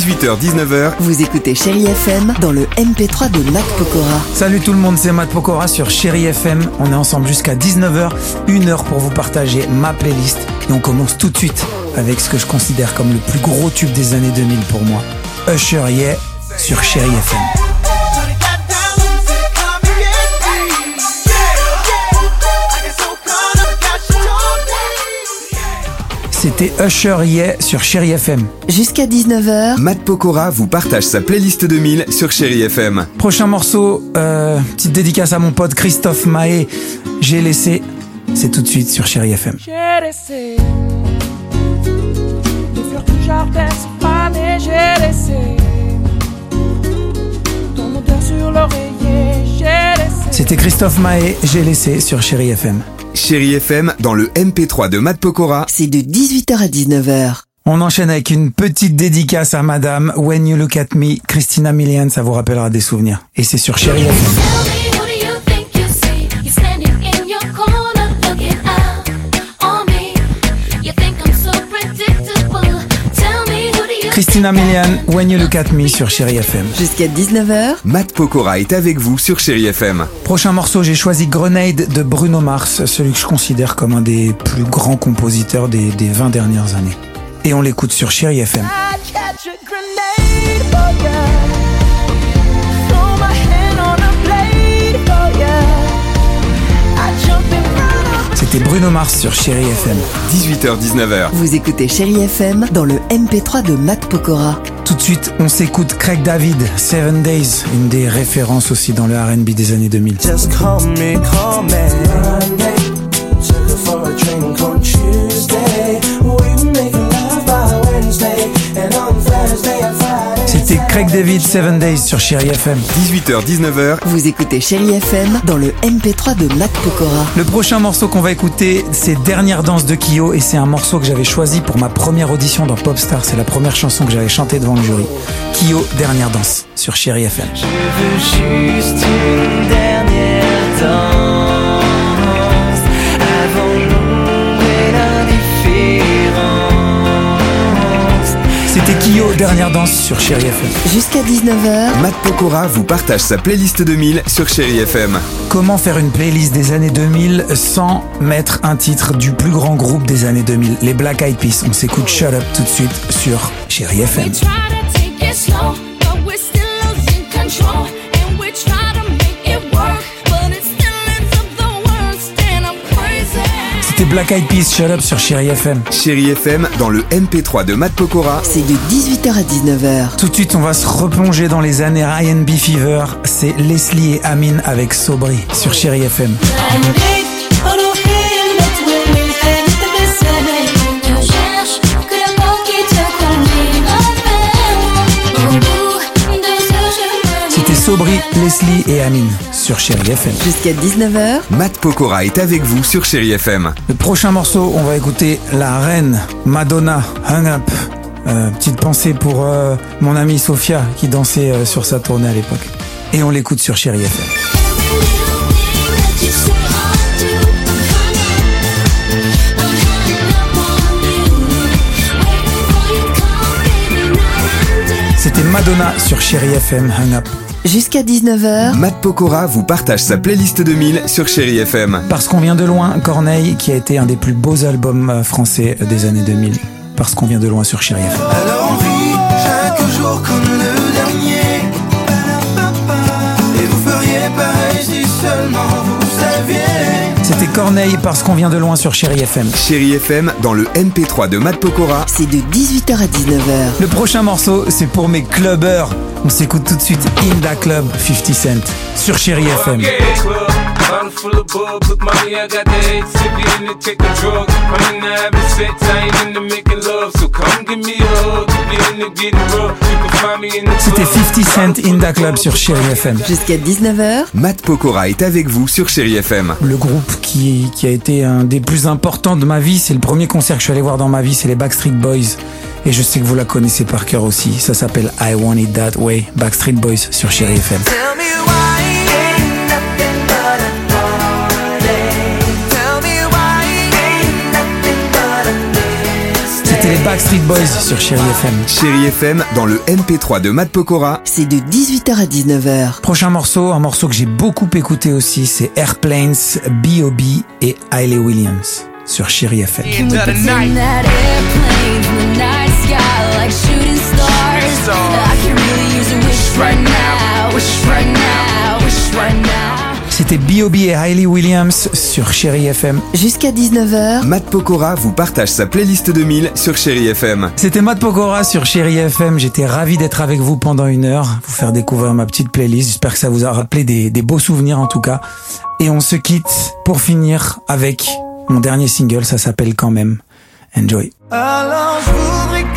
18h-19h, vous écoutez Chérie FM dans le MP3 de Matt Pokora. Salut tout le monde, c'est Matt Pokora sur Chérie FM. On est ensemble jusqu'à 19h, 1 heure pour vous partager ma playlist. Et on commence tout de suite avec ce que je considère comme le plus gros tube des années 2000 pour moi. Usher Yeah sur Chérie FM. C'était Usher Yeah sur Chérie FM. Jusqu'à 19h, Matt Pokora vous partage sa playlist 2000 sur Chérie FM. Prochain morceau, petite dédicace à mon pote Christophe Mahé. J'ai laissé, c'est tout de suite sur Chérie FM. J'ai laissé des fleurs du jardin se faner, j'ai laissé ton odeur sur l'oreiller, j'ai laissé. C'était Christophe Mahé, J'ai laissé sur Chérie FM. Chérie FM dans le MP3 de Matt Pokora. c'est de 18h à 19h. On enchaîne avec une petite dédicace à madame When You Look At Me, Christina Milian, ça vous rappellera des souvenirs. Et c'est sur Chérie FM. Christina Milian, When You Look At Me sur Chérie FM. Jusqu'à 19h, Matt Pokora est avec vous sur Chérie FM. Prochain morceau, j'ai choisi Grenade de Bruno Mars, celui que je considère comme un des plus grands compositeurs des 20 dernières années. Et on l'écoute sur Chérie FM. C'était Bruno Mars sur Chérie FM. 18h-19h. vous écoutez Chérie FM dans le MP3 de Matt Pokora. Tout de suite, on s'écoute Craig David, 7 Days, une des références aussi dans le R&B des années 2000. Just call me Monday. Took her for a drink on Tuesday. We make love by Wednesday. And on Thursday and Friday. C'était Craig David, 7 Days sur Chérie FM. 18h-19h, Vous écoutez Chérie FM dans le MP3 de Matt Pokora. Le prochain morceau qu'on va écouter, c'est Dernière danse de Kyo, et c'est un morceau que j'avais choisi pour ma première audition dans Popstar. C'est la première chanson que j'avais chantée devant le jury. Kyo, Dernière danse sur Chérie FM. Je veux juste une dernière danse avant l'ombre et l'indifférence. C'était Kyo, Dernière danse sur Chérie FM. Jusqu'à 19h, Matt Pokora vous partage sa playlist 2000 sur Chérie FM. Comment faire une playlist des années 2000 sans mettre un titre du plus grand groupe des années 2000, les Black Eyed Peas. On s'écoute Shut Up tout de suite sur Chérie FM. We try to take it slow, but we're still losing control. And we try to make it work, but it still ends up the worst. And I'm crazy. C'était Black Eyed Peas, Shut Up sur Chérie FM. Chérie FM dans le MP3 de Matt Pokora. c'est de 18h à 19h. Tout de suite, on va se replonger dans les années R&B Fever. C'est Leslie et Amin avec Sobri sur Chérie FM. Je cherche que le mot qui te conduit au bout de ce chemin. C'était Sobri, Leslie et Amin sur Chérie FM. Jusqu'à 19h, Matt Pokora est avec vous sur Chérie FM. Le prochain morceau, on va écouter la reine Madonna, Hung Up. Petite pensée pour mon amie Sophia qui dansait sur sa tournée à l'époque. Et on l'écoute sur Chérie FM. C'était Madonna sur Chérie FM, Hung Up. jusqu'à 19h, Matt Pokora vous partage sa playlist 2000 sur Chérie FM. Parce qu'on vient de loin, Corneille, qui a été un des plus beaux albums français des années 2000. Parce qu'on vient de loin sur Chérie FM. Alors on vit chaque jour comme le dernier. Et vous feriez pareil si seulement vous saviez. C'était Corneille, Parce qu'on vient de loin sur Chérie FM. Chérie FM dans le MP3 de Matt Pokora. c'est de 18h à 19h. Le prochain morceau, c'est pour mes clubbers. On s'écoute tout de suite In Da Club, 50 Cent sur Chérie FM. Bottle full of bub, look mommy, I got the AIDS. If you into taking drugs, I'm into having sex, I ain't into making love. So come give me a hug, if you into getting rough, you can find me in the club. C'était 50 Cent In Da Club sur Chérie FM. Jusqu'à 19h, Matt Pokora est avec vous sur Chérie FM. Le groupe qui a été un des plus importants de ma vie, c'est le premier concert que je suis allé voir dans ma vie, c'est les Backstreet Boys. Et je sais que vous la connaissez par cœur aussi. Ça s'appelle I Want It That Way, Backstreet Boys sur Chérie FM. Tell me why ain't nothing but a party. Tell me why ain't nothing but a mistake. C'était les Backstreet Boys sur Chérie FM. Chérie FM dans le MP3 de Matt Pokora. C'est de 18h à 19h. Prochain morceau, un morceau que j'ai beaucoup écouté aussi, c'est Airplanes, B.O.B. et Hayley Williams sur Chérie FM. Can we pretend that airplanes in the night sky like shooting stars? I can really use a wish right now, wish right now, wish right now. C'était B.O.B. et Hayley Williams sur Chérie FM. Jusqu'à 19h, Matt Pokora vous partage sa playlist 2000 sur Chérie FM. C'était Matt Pokora sur Chérie FM. J'étais ravi d'être avec vous pendant 1 heure, vous faire découvrir ma petite playlist. J'espère que ça vous a rappelé des beaux souvenirs en tout cas. Et on se quitte pour finir avec mon dernier single, ça s'appelle Quand même. Enjoy. Alors je voudrais